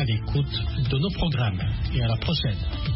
à l'écoute de nos programmes et à la prochaine.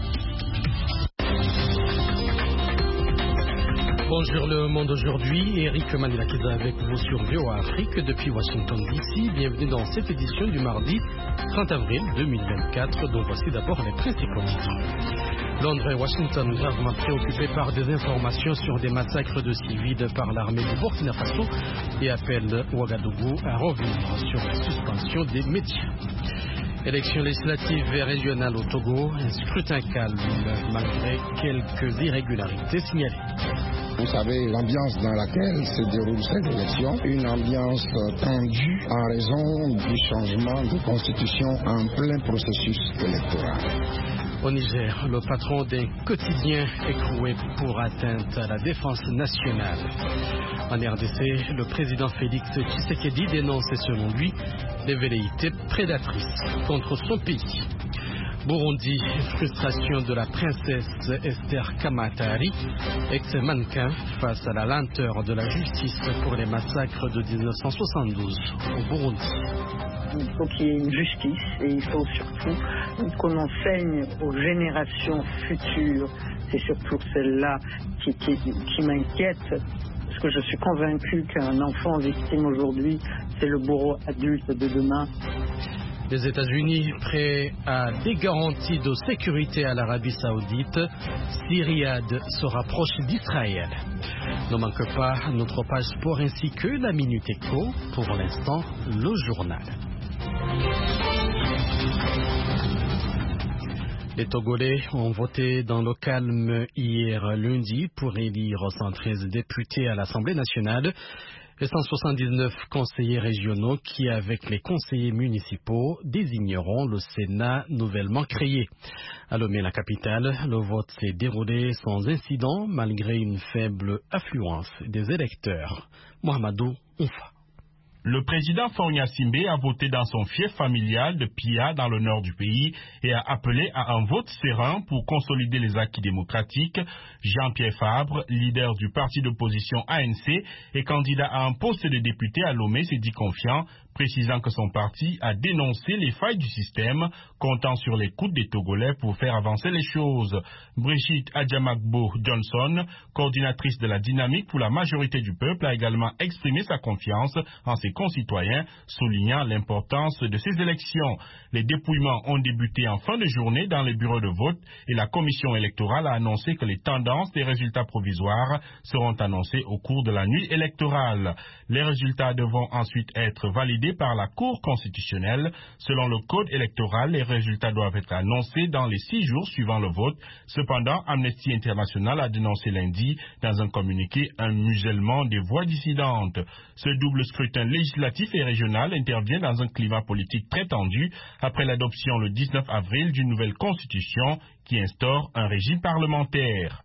Bonjour le monde aujourd'hui, Eric Manilakiza avec vous sur VOA Afrique depuis Washington DC. Bienvenue dans cette édition du mardi 30 avril 2024, dont voici d'abord les principaux titres. Londres et Washington gravement préoccupés par des informations sur des massacres de civils par l'armée du Burkina Faso et appellent Ouagadougou à revenir sur la suspension des médias. Élections législatives et régionales au Togo, un scrutin calme malgré quelques irrégularités signalées. Vous savez l'ambiance dans laquelle se déroule cette élection, une ambiance tendue en raison du changement de constitution en plein processus électoral. Au Niger, le patron d'un quotidien écroué pour atteinte à la défense nationale. En RDC, le président Félix Tshisekedi dénonce, selon lui, des velléités prédatrices contre son pays. Burundi, frustration de la princesse Esther Kamatari, ex-mannequin, face à la lenteur de la justice pour les massacres de 1972 au Burundi. Il faut qu'il y ait une justice et il faut surtout qu'on enseigne aux générations futures. C'est surtout celle-là qui m'inquiète, parce que je suis convaincu qu'un enfant victime aujourd'hui, c'est le bourreau adulte de demain. Les États-Unis prêts à des garanties de sécurité à l'Arabie Saoudite, si Riyad se rapproche d'Israël. Ne manque pas notre page sport ainsi que la Minute Éco, pour l'instant le journal. Les Togolais ont voté dans le calme hier lundi pour élire 113 députés à l'Assemblée nationale et 179 conseillers régionaux qui, avec les conseillers municipaux, désigneront le Sénat nouvellement créé. À Lomé, la capitale, le vote s'est déroulé sans incident malgré une faible affluence des électeurs. Mohamedou Oufa. Le président Faounia Simbe a voté dans son fief familial de Pia dans le nord du pays et a appelé à un vote serein pour consolider les acquis démocratiques. Jean-Pierre Fabre, leader du parti d'opposition ANC et candidat à un poste de député à Lomé, s'est dit confiant, précisant que son parti a dénoncé les failles du système, comptant sur l'écoute des Togolais pour faire avancer les choses. Brigitte Adjamakbo Johnson, coordinatrice de la dynamique pour la majorité du peuple, a également exprimé sa confiance en ses concitoyens, soulignant l'importance de ces élections. Les dépouillements ont débuté en fin de journée dans les bureaux de vote et la commission électorale a annoncé que les tendances des résultats provisoires seront annoncées au cours de la nuit électorale. Les résultats devront ensuite être validés par la Cour constitutionnelle. Selon le code électoral, les résultats doivent être annoncés dans les 6 jours suivant le vote. Cependant, Amnesty International a dénoncé lundi, dans un communiqué, un musellement des voix dissidentes. Ce double scrutin législatif et régional intervient dans un climat politique très tendu après l'adoption le 19 avril d'une nouvelle constitution qui instaure un régime parlementaire.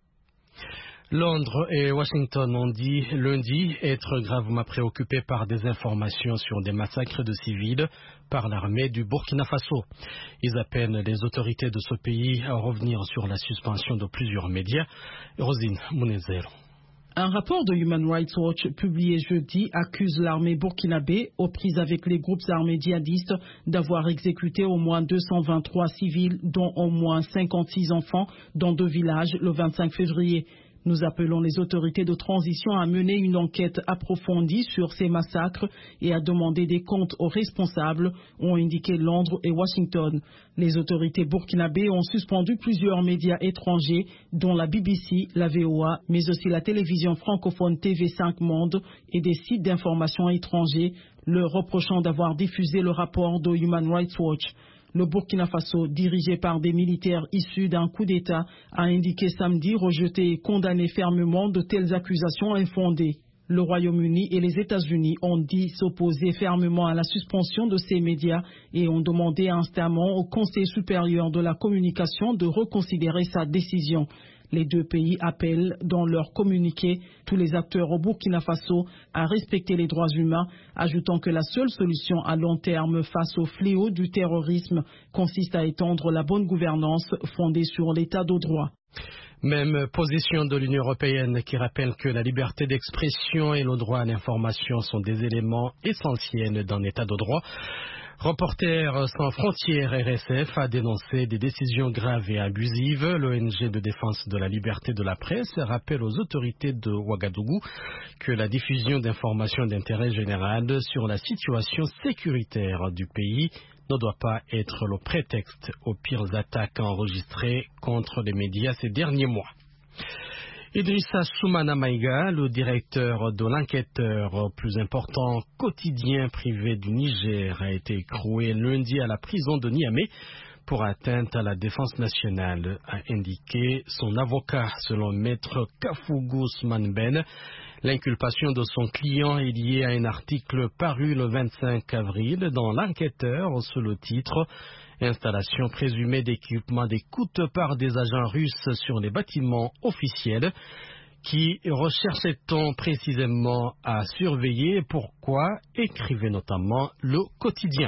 Londres et Washington ont dit lundi être gravement préoccupés par des informations sur des massacres de civils par l'armée du Burkina Faso. Ils appellent les autorités de ce pays à revenir sur la suspension de plusieurs médias. Rosine Mounezero. Un rapport de Human Rights Watch publié jeudi accuse l'armée burkinabé, aux prises avec les groupes armés djihadistes, d'avoir exécuté au moins 223 civils, dont au moins 56 enfants, dans 2 villages le 25 février. Nous appelons les autorités de transition à mener une enquête approfondie sur ces massacres et à demander des comptes aux responsables, ont indiqué Londres et Washington. Les autorités burkinabées ont suspendu plusieurs médias étrangers, dont la BBC, la VOA, mais aussi la télévision francophone TV5 Monde et des sites d'information étrangers, leur reprochant d'avoir diffusé le rapport de Human Rights Watch. Le Burkina Faso, dirigé par des militaires issus d'un coup d'État, a indiqué samedi rejeter et condamner fermement de telles accusations infondées. Le Royaume-Uni et les États-Unis ont dit s'opposer fermement à la suspension de ces médias et ont demandé instamment au Conseil supérieur de la communication de reconsidérer sa décision. Les 2 pays appellent dans leur communiqué tous les acteurs au Burkina Faso à respecter les droits humains, ajoutant que la seule solution à long terme face au fléau du terrorisme consiste à étendre la bonne gouvernance fondée sur l'état de droit. Même position de l'Union européenne qui rappelle que la liberté d'expression et le droit à l'information sont des éléments essentiels d'un état de droit. Reporters sans frontières RSF a dénoncé des décisions graves et abusives. L'ONG de défense de la liberté de la presse rappelle aux autorités de Ouagadougou que la diffusion d'informations d'intérêt général sur la situation sécuritaire du pays ne doit pas être le prétexte aux pires attaques enregistrées contre les médias ces derniers mois. Idrissa Soumana Maïga, le directeur de l'enquêteur plus important quotidien privé du Niger, a été écroué lundi à la prison de Niamey pour atteinte à la défense nationale, a indiqué son avocat. Selon maître Kafougou Ousmane, l'inculpation de son client est liée à un article paru le 25 avril dans l'enquêteur sous le titre « Installation présumée d'équipement d'écoute par des agents russes sur les bâtiments officiels » qui recherchait-on précisément à surveiller. Pourquoi écrivait notamment le quotidien.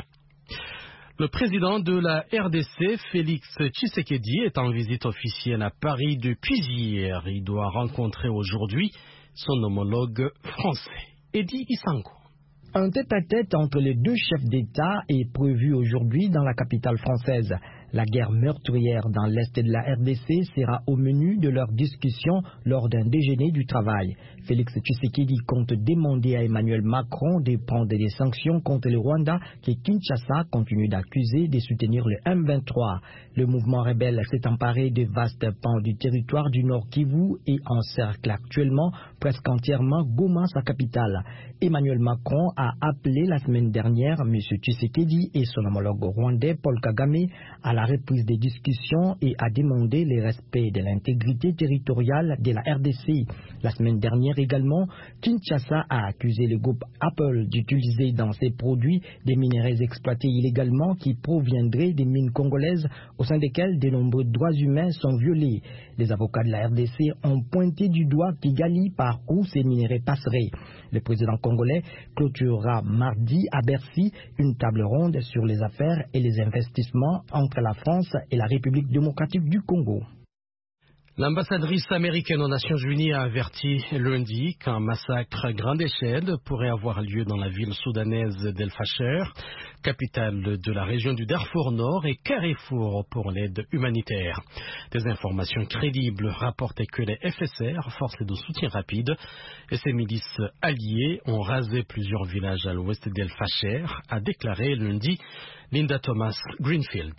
Le président de la RDC, Félix Tshisekedi, est en visite officielle à Paris depuis hier. Il doit rencontrer aujourd'hui son homologue français, Edi Isango. Un tête-à-tête entre les deux chefs d'État est prévu aujourd'hui dans la capitale française. La guerre meurtrière dans l'est de la RDC sera au menu de leur discussion lors d'un déjeuner du travail. Félix Tshisekedi compte demander à Emmanuel Macron de prendre des sanctions contre le Rwanda que Kinshasa continue d'accuser de soutenir le M23. Le mouvement rebelle s'est emparé de vastes pans du territoire du Nord Kivu et encercle actuellement presque entièrement Goma, sa capitale. Emmanuel Macron a appelé la semaine dernière M. Tshisekedi et son homologue rwandais Paul Kagame à la reprise des discussions et a demandé le respect de l'intégrité territoriale de la RDC. La semaine dernière également, Kinshasa a accusé le groupe Apple d'utiliser dans ses produits des minerais exploités illégalement qui proviendraient des mines congolaises au sein desquelles de nombreux droits humains sont violés. Les avocats de la RDC ont pointé du doigt Kigali par où ces minerais passeraient. Le président congolais clôturera mardi à Bercy une table ronde sur les affaires et les investissements entre la France et la République démocratique du Congo. L'ambassadrice américaine aux Nations Unies a averti lundi qu'un massacre à grande échelle pourrait avoir lieu dans la ville soudanaise d'El Fasher, capitale de la région du Darfour Nord et carrefour pour l'aide humanitaire. Des informations crédibles rapportaient que les FSR, forces de soutien rapide, et ses milices alliées ont rasé plusieurs villages à l'ouest d'El Fasher, a déclaré lundi Linda Thomas Greenfield.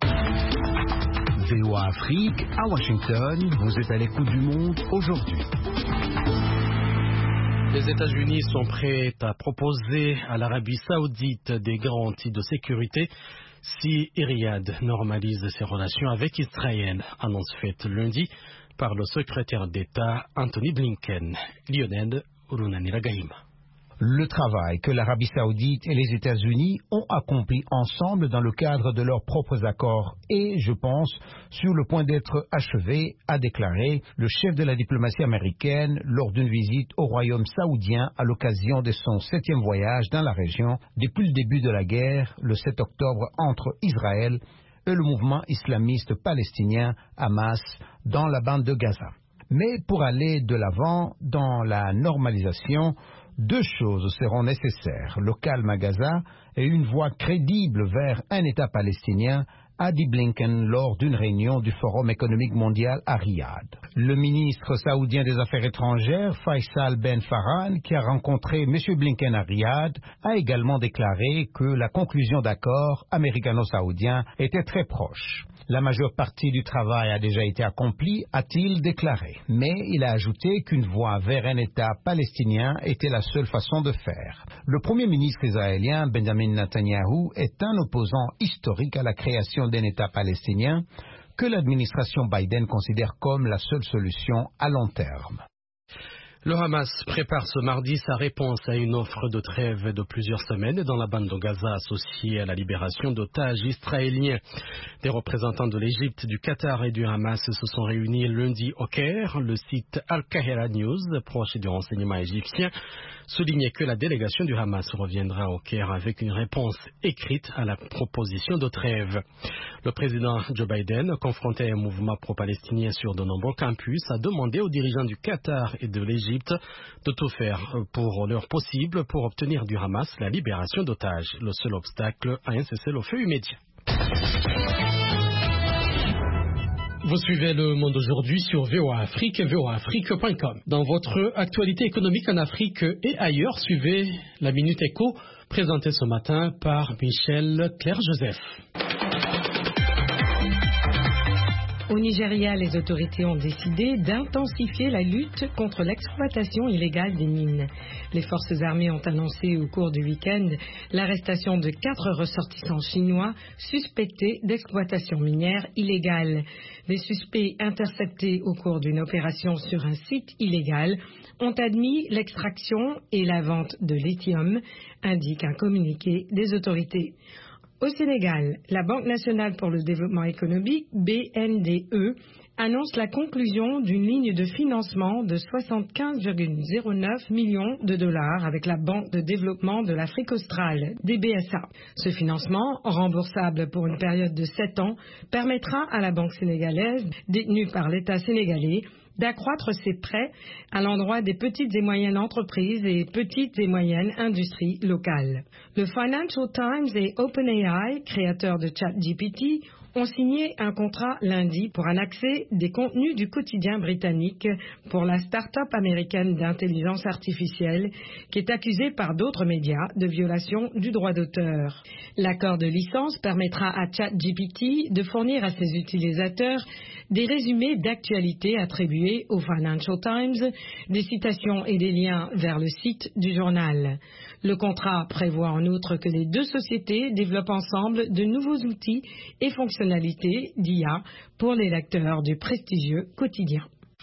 VOA Afrique, à Washington, vous êtes à l'écoute du monde aujourd'hui. Les États-Unis sont prêts à proposer à l'Arabie Saoudite des garanties de sécurité si Riyad normalise ses relations avec Israël, annonce faite lundi par le secrétaire d'État Anthony Blinken. Lionel Urunaniragaïma. Le travail que l'Arabie Saoudite et les États-Unis ont accompli ensemble dans le cadre de leurs propres accords est, je pense, sur le point d'être achevé, a déclaré le chef de la diplomatie américaine lors d'une visite au royaume saoudien à l'occasion de son 7e voyage dans la région depuis le début de la guerre, le 7 octobre, entre Israël et le mouvement islamiste palestinien Hamas dans la bande de Gaza. Mais pour aller de l'avant dans la normalisation, deux choses seront nécessaires, le calme à Gaza et une voie crédible vers un État palestinien, a dit Blinken lors d'une réunion du Forum économique mondial à Riyad. Le ministre saoudien des Affaires étrangères, Faisal Ben Farhan, qui a rencontré M. Blinken à Riyad, a également déclaré que la conclusion d'accords américano-saoudiens était très proche. La majeure partie du travail a déjà été accomplie, a-t-il déclaré. Mais il a ajouté qu'une voie vers un État palestinien était la seule façon de faire. Le premier ministre israélien, Benjamin Netanyahu, est un opposant historique à la création d'un État palestinien que l'administration Biden considère comme la seule solution à long terme. Le Hamas prépare ce mardi sa réponse à une offre de trêve de plusieurs semaines dans la bande de Gaza associée à la libération d'otages israéliens. Des représentants de l'Égypte, du Qatar et du Hamas se sont réunis lundi au Caire. Le site Al-Qahira News, proche du renseignement égyptien, soulignait que la délégation du Hamas reviendra au Caire avec une réponse écrite à la proposition de trêve. Le président Joe Biden, confronté à un mouvement pro-palestinien sur de nombreux campus, a demandé aux dirigeants du Qatar et de l'Égypte l'Égypte de tout faire pour leur possible pour obtenir du Hamas la libération d'otages. Le seul obstacle à un cessez-le-feu immédiat. Vous suivez Le Monde aujourd'hui sur VOA Afrique, voaafrique.com. Dans votre actualité économique en Afrique et ailleurs, suivez la Minute Éco, présentée ce matin par Michel Claire-Joseph. Au Nigeria, les autorités ont décidé d'intensifier la lutte contre l'exploitation illégale des mines. Les forces armées ont annoncé au cours du week-end l'arrestation de 4 ressortissants chinois suspectés d'exploitation minière illégale. Les suspects interceptés au cours d'une opération sur un site illégal ont admis l'extraction et la vente de lithium, indique un communiqué des autorités. Au Sénégal, la Banque nationale pour le développement économique, BNDE, annonce la conclusion d'une ligne de financement de 75,09 millions de dollars avec la Banque de développement de l'Afrique australe, DBSA. Ce financement, remboursable pour une période de 7 ans, permettra à la banque sénégalaise, détenue par l'État sénégalais, d'accroître ses prêts à l'endroit des petites et moyennes entreprises et petites et moyennes industries locales. Le Financial Times et OpenAI, créateurs de ChatGPT, ont signé un contrat lundi pour un accès des contenus du quotidien britannique pour la start-up américaine d'intelligence artificielle qui est accusée par d'autres médias de violation du droit d'auteur. L'accord de licence permettra à ChatGPT de fournir à ses utilisateurs des résumés d'actualité attribués au Financial Times, des citations et des liens vers le site du journal. Le contrat prévoit en outre que les deux sociétés développent ensemble de nouveaux outils et fonctionnalités d'IA pour les lecteurs du prestigieux quotidien.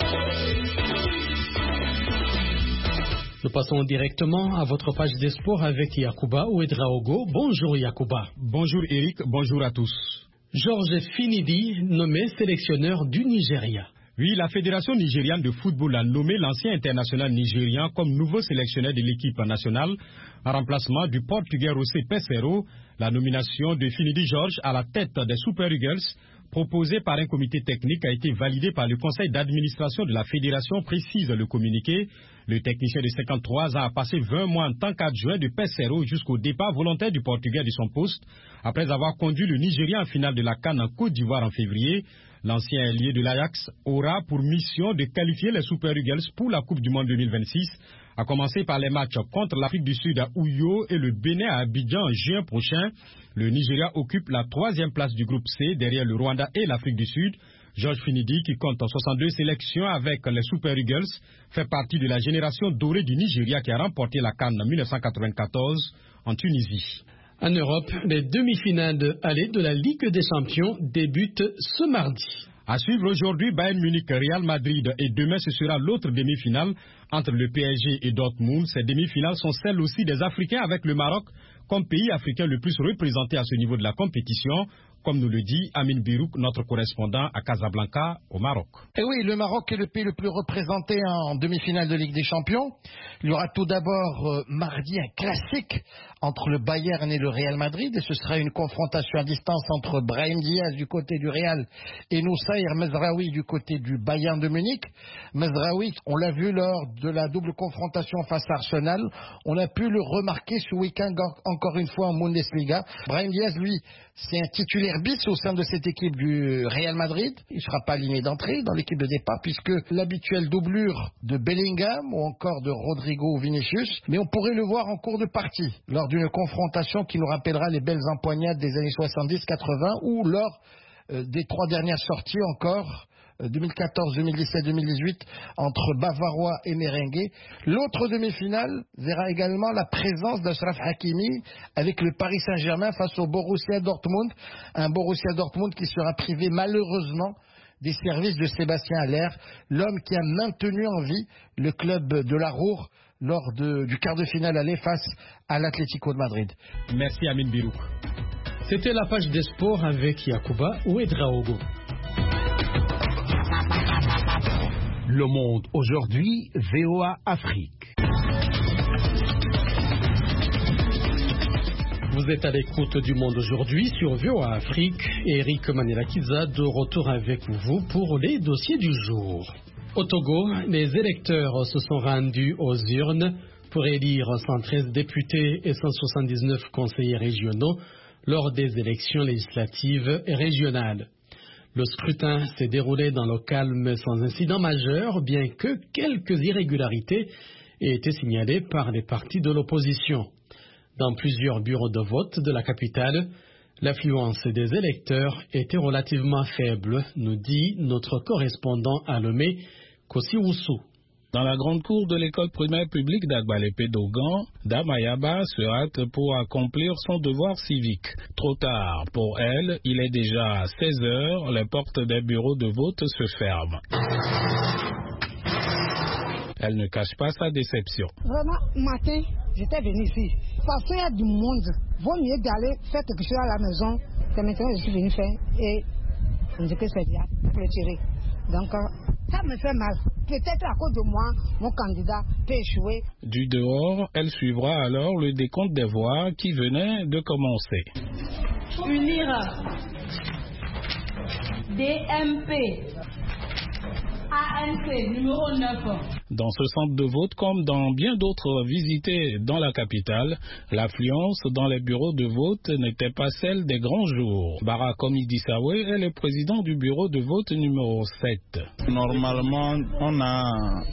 Nous passons directement à votre page des sports avec Yacouba Ouedraogo. Bonjour Yacouba. Bonjour Eric, bonjour à tous. Georges Finidi, nommé sélectionneur du Nigeria. Oui, la Fédération nigériane de football a nommé l'ancien international nigérian comme nouveau sélectionneur de l'équipe nationale en remplacement du Portugais José Peseiro. La nomination de Finidi Georges à la tête des Super Eagles, proposée par un comité technique, a été validée par le conseil d'administration de la fédération, précise le communiqué. Le technicien de 53 ans a passé 20 mois en tant qu'adjoint de Peseiro jusqu'au départ volontaire du Portugais de son poste, après avoir conduit le Nigeria en finale de la CAN en Côte d'Ivoire en février. L'ancien ailier de l'Ajax aura pour mission de qualifier les Super Eagles pour la Coupe du Monde 2026, à commencer par les matchs contre l'Afrique du Sud à Ouyo et le Bénin à Abidjan en juin prochain. Le Nigeria occupe la 3e place du groupe C derrière le Rwanda et l'Afrique du Sud. Georges Finidi, qui compte 62 sélections avec les Super Eagles, fait partie de la génération dorée du Nigeria qui a remporté la CAN en 1994 en Tunisie. En Europe, les demi-finales de aller de la Ligue des Champions débutent ce mardi. À suivre aujourd'hui, Bayern Munich, Real Madrid, et demain ce sera l'autre demi-finale entre le PSG et Dortmund. Ces demi-finales sont celles aussi des Africains avec le Maroc comme pays africain le plus représenté à ce niveau de la compétition, comme nous le dit Amin Birouk, notre correspondant à Casablanca, au Maroc. Et oui, le Maroc est le pays le plus représenté en demi-finale de Ligue des Champions. Il y aura tout d'abord mardi un classique entre le Bayern et le Real Madrid, et ce sera une confrontation à distance entre Brahim Diaz du côté du Real et Noussair Mezraoui du côté du Bayern de Munich. Mezraoui, on l'a vu lors de la double confrontation face à Arsenal, on a pu le remarquer ce week-end encore une fois en Bundesliga. Brahim Diaz, lui, c'est un titulaire bis au sein de cette équipe du Real Madrid. Il ne sera pas aligné d'entrée dans l'équipe de départ puisque l'habituelle doublure de Bellingham ou encore de Rodrigo ou Vinicius, mais on pourrait le voir en cours de partie lors d'une confrontation qui nous rappellera les belles empoignades des années 70-80 ou lors des 3 dernières sorties encore 2014, 2017, 2018 entre Bavarois et Merengue. L'autre demi-finale verra également la présence d'Achraf Hakimi avec le Paris Saint-Germain face au Borussia Dortmund. Un Borussia Dortmund qui sera privé malheureusement des services de Sébastien Haller, l'homme qui a maintenu en vie le club de la Ruhr lors du quart de finale aller face à l'Atlético de Madrid. Merci Amin Birouk. C'était la page des sports avec Yacouba Ouedraogo. Le Monde aujourd'hui, VOA Afrique. Vous êtes à l'écoute du Monde aujourd'hui sur VOA Afrique. Eric Manilakiza de retour avec vous pour les dossiers du jour. Au Togo, les électeurs se sont rendus aux urnes pour élire 113 députés et 179 conseillers régionaux lors des élections législatives et régionales. Le scrutin s'est déroulé dans le calme sans incident majeur, bien que quelques irrégularités aient été signalées par les partis de l'opposition. Dans plusieurs bureaux de vote de la capitale, l'affluence des électeurs était relativement faible, nous dit notre correspondant à Lomé, Kossi Oussou. Dans la grande cour de l'école primaire publique d'Agbalépé-Dogan, Damayaba se hâte pour accomplir son devoir civique. Trop tard pour elle, il est déjà 16 heures, les portes des bureaux de vote se ferment. Elle ne cache pas sa déception. Vraiment, matin, j'étais venue ici. Parce qu'il y a du monde. Vaut mieux d'aller faire quelque chose à la maison. C'est maintenant que je suis venue faire. Et on dit que c'est bien, pour le tirer. Donc, ça me fait mal. Peut-être à cause de moi, mon candidat peut échouer. Du dehors, elle suivra alors le décompte des voix qui venait de commencer. Unir DMP ANC numéro 9. Dans ce centre de vote, comme dans bien d'autres visités dans la capitale, l'affluence dans les bureaux de vote n'était pas celle des grands jours. Barakomi Dissawe est le président du bureau de vote numéro 7. Normalement, on a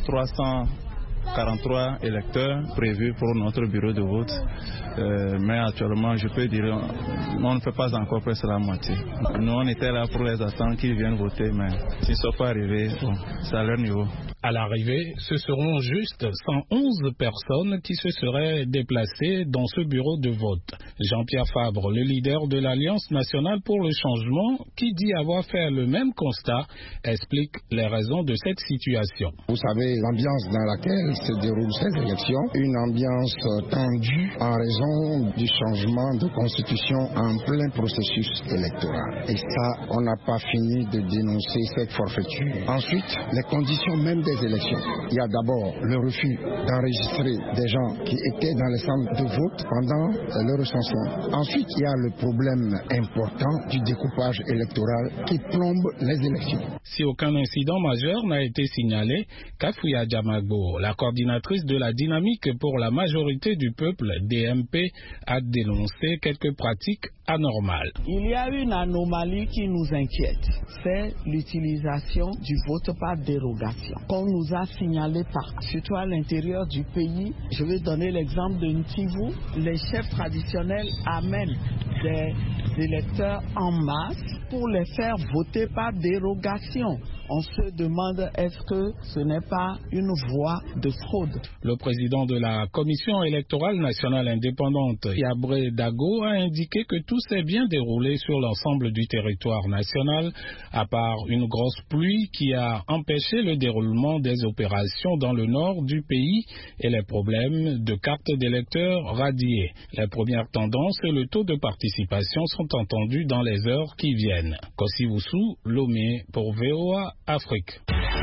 343 électeurs prévus pour notre bureau de vote. Mais actuellement, je peux dire, on ne fait pas encore presque la moitié. Nous, on était là pour les attendre qu'ils viennent voter, mais s'ils ne sont pas arrivés, bon, c'est à leur niveau. À l'arrivée, ce seront juste 111 personnes qui se seraient déplacées dans ce bureau de vote. Jean-Pierre Fabre, le leader de l'Alliance nationale pour le changement, qui dit avoir fait le même constat, explique les raisons de cette situation. Vous savez, l'ambiance dans laquelle se déroulent ces élections, une ambiance tendue en raison du changement de constitution en plein processus électoral. Et ça, on n'a pas fini de dénoncer cette forfaiture. Ensuite, les conditions même des élections. Il y a d'abord le refus d'enregistrer des gens qui étaient dans les centres de vote pendant le recensement. Ensuite, il y a le problème important du découpage électoral qui plombe les élections. Si aucun incident majeur n'a été signalé, Kafouya Djamagbo, la coordinatrice de la dynamique pour la majorité du peuple, DMP, a dénoncé quelques pratiques anormales. Il y a une anomalie qui nous inquiète, c'est l'utilisation du vote par dérogation. On nous a signalé surtout à l'intérieur du pays. Je vais donner l'exemple de Ntivou. Les chefs traditionnels amènent des électeurs en masse pour les faire voter par dérogation. On se demande est-ce que ce n'est pas une voie de fraude. Le président de la Commission électorale nationale indépendante, Yabré Dago, a indiqué que tout s'est bien déroulé sur l'ensemble du territoire national, à part une grosse pluie qui a empêché le déroulement des opérations dans le nord du pays et les problèmes de cartes d'électeurs radiées. Les premières tendances et le taux de participation sont entendus dans les heures qui viennent. Kossi Oussou, Lomé pour VOA Afrique.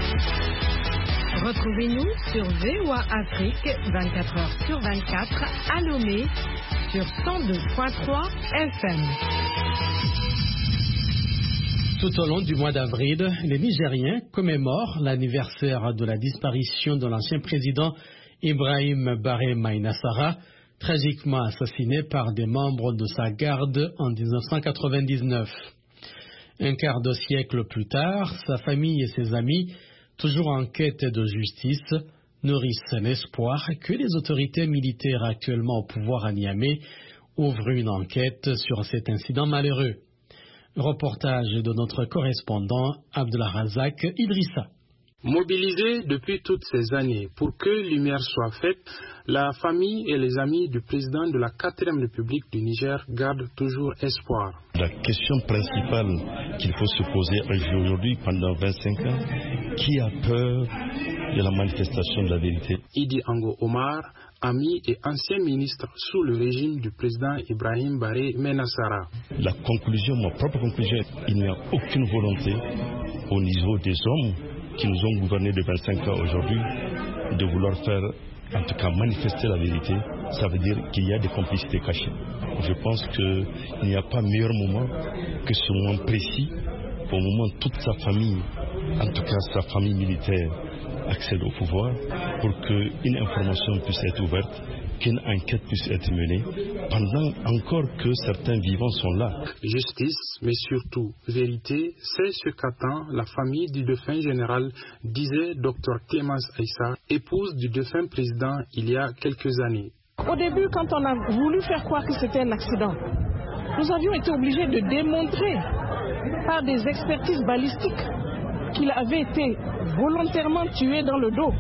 Retrouvez-nous sur VOA Afrique 24 heures sur 24 à Lomé sur 102.3 FM. Tout au long du mois d'avril, les Nigériens commémorent l'anniversaire de la disparition de l'ancien président Ibrahim Baré Maïnassara, tragiquement assassiné par des membres de sa garde en 1999. Un quart de siècle plus tard, sa famille et ses amis, toujours en quête de justice, nourrissent l'espoir que les autorités militaires actuellement au pouvoir à Niamey ouvrent une enquête sur cet incident malheureux. Reportage de notre correspondant Abdelrazak Idrissa. Mobilisés depuis toutes ces années pour que lumière soit faite, la famille et les amis du président de la 4e République du Niger gardent toujours espoir. La question principale qu'il faut se poser aujourd'hui pendant 25 ans, qui a peur de la manifestation de la vérité? Idi Ango Omar, ami et ancien ministre sous le régime du président Ibrahim Baré Maïnassara. La conclusion, ma propre conclusion, il n'y a aucune volonté au niveau des hommes qui nous ont gouvernés de 25 ans aujourd'hui de vouloir faire, en tout cas manifester la vérité. Ça veut dire qu'il y a des complicités cachées. Je pense qu'il n'y a pas meilleur moment que ce moment précis, au moment où toute sa famille en tout cas sa famille militaire, accède au pouvoir pour qu'une information puisse être ouverte, qu'une enquête puisse être menée, pendant encore que certains vivants sont là. Justice, mais surtout vérité, c'est ce qu'attend la famille du défunt général, disait Dr Clémence Aïssa, épouse du défunt président il y a quelques années. Au début, quand on a voulu faire croire que c'était un accident, nous avions été obligés de démontrer par des expertises balistiques qu'il avait été volontairement tué dans le dos.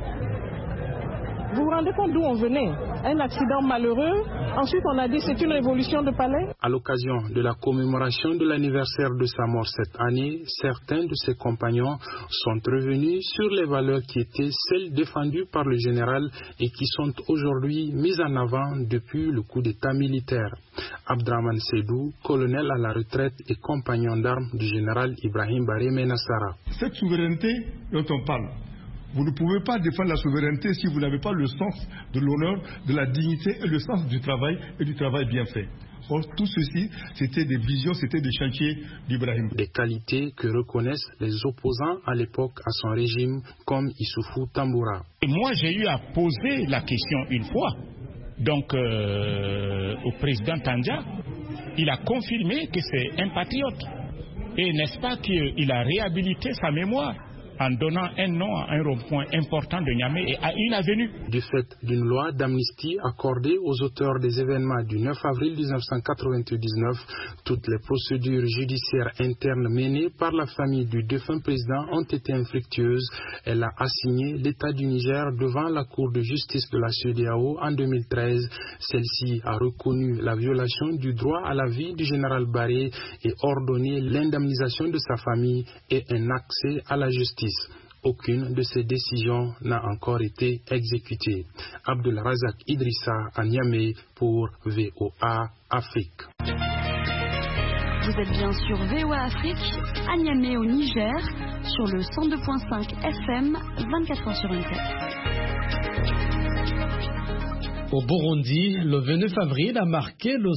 Vous vous rendez compte d'où on venait? Un accident malheureux. Ensuite, on a dit c'est une révolution de palais. À l'occasion de la commémoration de l'anniversaire de sa mort cette année, certains de ses compagnons sont revenus sur les valeurs qui étaient celles défendues par le général et qui sont aujourd'hui mises en avant depuis le coup d'État militaire. Abdraman Seydou, colonel à la retraite et compagnon d'armes du général Ibrahim Baré Menassara. Cette souveraineté dont on parle, vous ne pouvez pas défendre la souveraineté si vous n'avez pas le sens de l'honneur, de la dignité et le sens du travail et du travail bien fait. Or, tout ceci, c'était des visions, c'était des chantiers d'Ibrahim. Des qualités que reconnaissent les opposants à l'époque à son régime, comme Issoufou Tamboura. Et moi, j'ai eu à poser la question une fois, donc au président Tandja. Il a confirmé que c'est un patriote. Et n'est-ce pas qu'il a réhabilité sa mémoire en donnant un nom à un rond-point important de Niamey et à une avenue. Du fait d'une loi d'amnistie accordée aux auteurs des événements du 9 avril 1999, toutes les procédures judiciaires internes menées par la famille du défunt président ont été infructueuses. Elle a assigné l'État du Niger devant la Cour de justice de la CEDEAO en 2013. Celle-ci a reconnu la violation du droit à la vie du général Baré et ordonné l'indemnisation de sa famille et un accès à la justice. Aucune de ces décisions n'a encore été exécutée. Abdul Razak Idrissa à Niamey pour VOA Afrique. Vous êtes bien sur VOA Afrique, à Niamey au Niger, sur le 102.5 FM, 24h sur 24. Au Burundi, le 29 avril a marqué le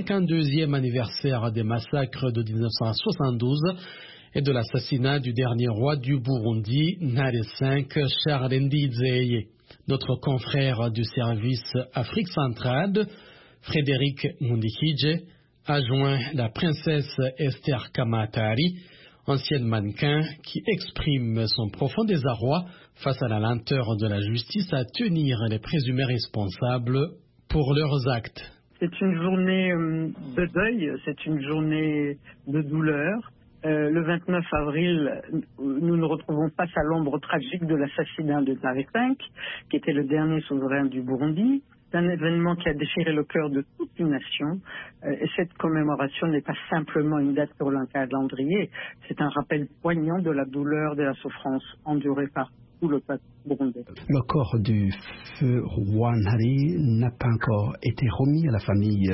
52e anniversaire des massacres de 1972 et de l'assassinat du dernier roi du Burundi, Ntare V, Charles Ndizeye. Notre confrère du service Afrique centrale, Frédéric Mundikidje, a joint la princesse Esther Kamatari, ancienne mannequin, qui exprime son profond désarroi face à la lenteur de la justice à tenir les présumés responsables pour leurs actes. C'est une journée de deuil, c'est une journée de douleur. Le 29 avril, nous nous retrouvons face à l'ombre tragique de l'assassinat de Ntare V, qui était le dernier souverain du Burundi. C'est un événement qui a déchiré le cœur de toute une nation. Et cette commémoration n'est pas simplement une date sur un calendrier, c'est un rappel poignant de la douleur, de la souffrance endurée par tout le peuple burundais. Le corps du feu roi Ntare n'a pas encore été remis à la famille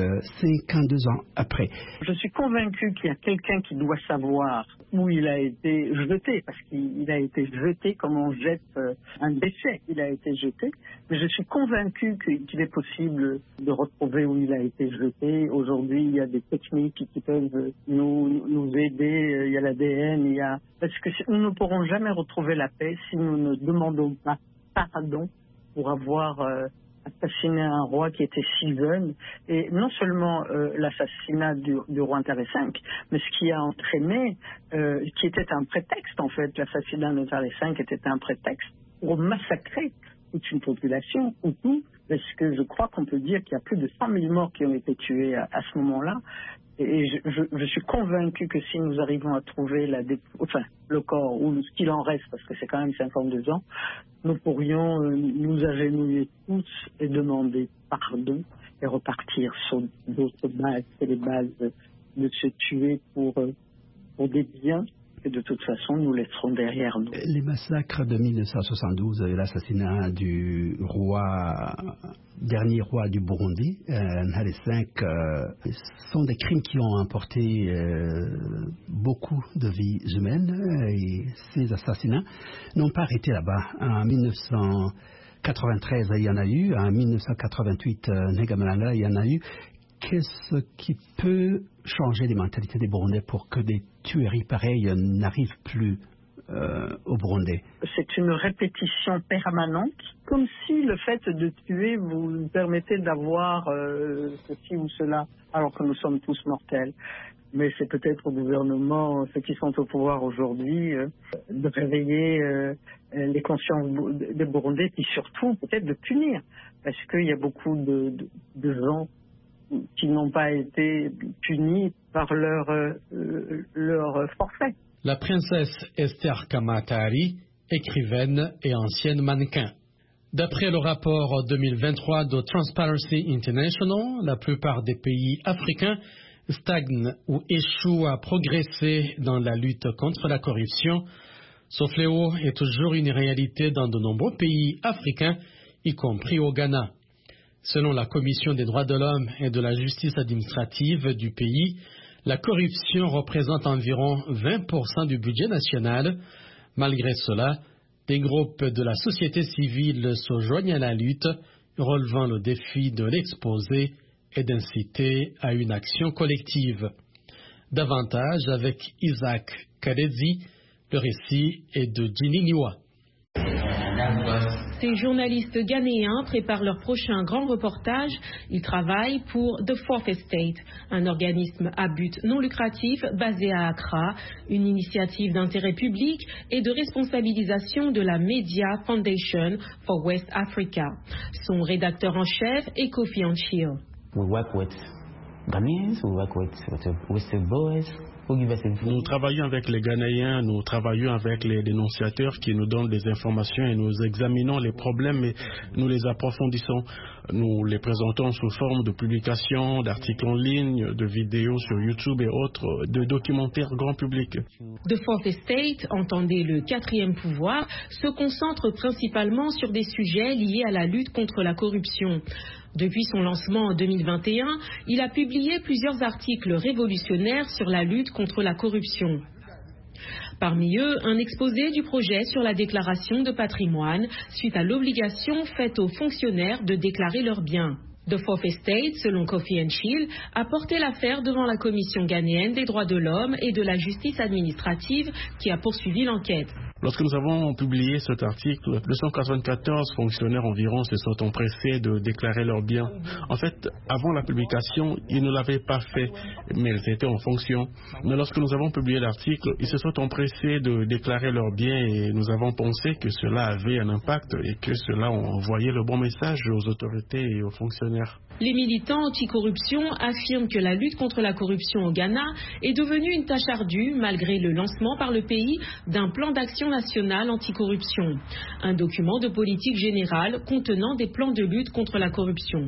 52 ans après. Je suis convaincu qu'il y a quelqu'un qui doit savoir où il a été jeté, parce qu'il a été jeté comme on jette un déchet. Il a été jeté, mais je suis convaincu qu'il est possible de retrouver où il a été jeté. Aujourd'hui, il y a des techniques qui peuvent nous aider. Il y a l'ADN, parce que nous ne pourrons jamais retrouver la paix si nous ne demandons pas pardon pour avoir assassiné un roi qui était si jeune. Et non seulement l'assassinat du roi Ntare V, mais ce qui a entraîné, qui était un prétexte en fait, l'assassinat de Ntare V était un prétexte pour massacrer toute une population, Hutu, parce que je crois qu'on peut dire qu'il y a plus de 100 000 morts qui ont été tués à ce moment-là. Et je suis convaincu que si nous arrivons à trouver le corps, ou ce qu'il en reste, parce que c'est quand même 52 ans, nous pourrions nous agenouiller tous et demander pardon et repartir sur d'autres bases, c'est les bases de se tuer pour des biens que de toute façon nous laisserons derrière nous. Les massacres de 1972 et l'assassinat du dernier roi du Burundi, Ntare V, sont des crimes qui ont emporté beaucoup de vies humaines, et ces assassinats n'ont pas arrêté là-bas. En 1993, il y en a eu, en 1988, Nagamalanga, il y en a eu. Qu'est-ce qui peut changer les mentalités des Burundais pour que des tueries pareilles n'arrivent plus au Burundi. C'est une répétition permanente, comme si le fait de tuer vous permettait d'avoir ceci ou cela, alors que nous sommes tous mortels. Mais c'est peut-être au gouvernement, ceux qui sont au pouvoir aujourd'hui, de réveiller les consciences des Burundais, puis surtout peut-être de punir, parce qu'il y a beaucoup de gens qui n'ont pas été punis par leur forfait. La princesse Esther Kamatari, écrivaine et ancienne mannequin. D'après le rapport 2023 de Transparency International, la plupart des pays africains stagnent ou échouent à progresser dans la lutte contre la corruption. Ce fléau est toujours une réalité dans de nombreux pays africains, y compris au Ghana. Selon la Commission des droits de l'homme et de la justice administrative du pays, la corruption représente environ 20% du budget national. Malgré cela, des groupes de la société civile se joignent à la lutte, relevant le défi de l'exposer et d'inciter à une action collective. Davantage avec Isaac Kadezi, le récit est de Ginny Niwa. Ces journalistes ghanéens préparent leur prochain grand reportage. Ils travaillent pour The Fourth Estate, un organisme à but non lucratif basé à Accra, une initiative d'intérêt public et de responsabilisation de la Media Foundation for West Africa. Son rédacteur en chef est Kofi Anchil. We work with Ghanaians, we work with whistleblowers. Nous travaillons avec les Ghanéens, nous travaillons avec les dénonciateurs qui nous donnent des informations et nous examinons les problèmes et nous les approfondissons. Nous les présentons sous forme de publications, d'articles en ligne, de vidéos sur YouTube et autres, de documentaires grand public. The Fourth Estate, entendez le quatrième pouvoir, se concentre principalement sur des sujets liés à la lutte contre la corruption. Depuis son lancement en 2021, il a publié plusieurs articles révolutionnaires sur la lutte contre la corruption. Parmi eux, un exposé du projet sur la déclaration de patrimoine suite à l'obligation faite aux fonctionnaires de déclarer leurs biens. The Fourth Estate, selon Kofi Anchil, a porté l'affaire devant la Commission ghanéenne des droits de l'homme et de la justice administrative qui a poursuivi l'enquête. Lorsque nous avons publié cet article, 294 fonctionnaires environ se sont empressés de déclarer leurs biens. En fait, avant la publication, ils ne l'avaient pas fait, mais ils étaient en fonction. Mais lorsque nous avons publié l'article, ils se sont empressés de déclarer leurs biens et nous avons pensé que cela avait un impact et que cela envoyait le bon message aux autorités et aux fonctionnaires. Les militants anticorruption affirment que la lutte contre la corruption au Ghana est devenue une tâche ardue malgré le lancement par le pays d'un plan d'action national anticorruption, un document de politique générale contenant des plans de lutte contre la corruption.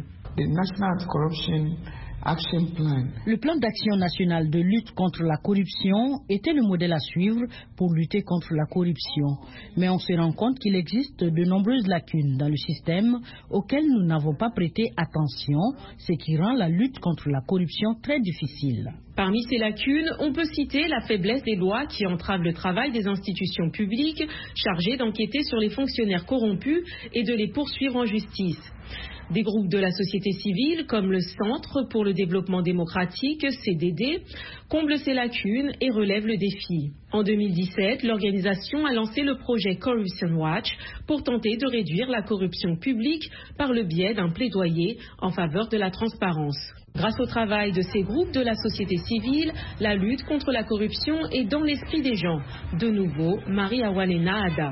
Le plan d'action national de lutte contre la corruption était le modèle à suivre pour lutter contre la corruption. Mais on se rend compte qu'il existe de nombreuses lacunes dans le système auxquelles nous n'avons pas prêté attention, ce qui rend la lutte contre la corruption très difficile. Parmi ces lacunes, on peut citer la faiblesse des lois qui entravent le travail des institutions publiques chargées d'enquêter sur les fonctionnaires corrompus et de les poursuivre en justice. Des groupes de la société civile, comme le Centre pour le développement démocratique, CDD, comblent ces lacunes et relèvent le défi. En 2017, l'organisation a lancé le projet Corruption Watch pour tenter de réduire la corruption publique par le biais d'un plaidoyer en faveur de la transparence. Grâce au travail de ces groupes de la société civile, la lutte contre la corruption est dans l'esprit des gens. De nouveau, Marie Awalena Ada.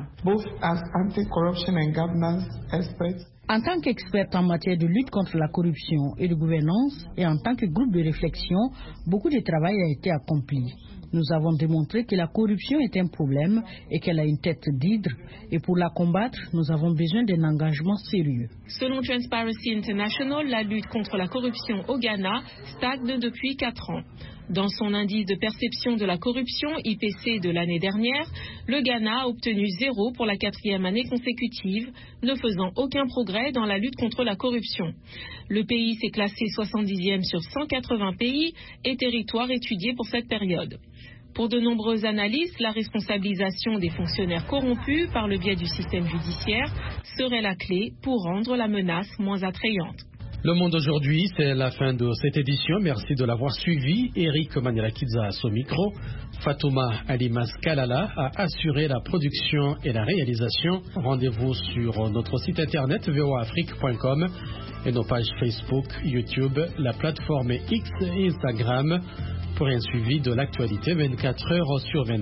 En tant qu'experte en matière de lutte contre la corruption et de gouvernance, et en tant que groupe de réflexion, beaucoup de travail a été accompli. Nous avons démontré que la corruption est un problème et qu'elle a une tête d'hydre. Et pour la combattre, nous avons besoin d'un engagement sérieux. Selon Transparency International, la lutte contre la corruption au Ghana stagne depuis 4 ans. Dans son indice de perception de la corruption, IPC, de l'année dernière, le Ghana a obtenu 0 pour la 4e année consécutive, ne faisant aucun progrès dans la lutte contre la corruption. Le pays s'est classé 70e sur 180 pays et territoires étudiés pour cette période. Pour de nombreux analystes, la responsabilisation des fonctionnaires corrompus par le biais du système judiciaire serait la clé pour rendre la menace moins attrayante. Le Monde aujourd'hui, c'est la fin de cette édition. Merci de l'avoir suivi. Eric Maniela-Kidza à ce micro. Fatouma Alimas Kalala a assuré la production et la réalisation. Rendez-vous sur notre site internet voaafrique.com et nos pages Facebook, YouTube, la plateforme X et Instagram pour un suivi de l'actualité 24 heures sur 24.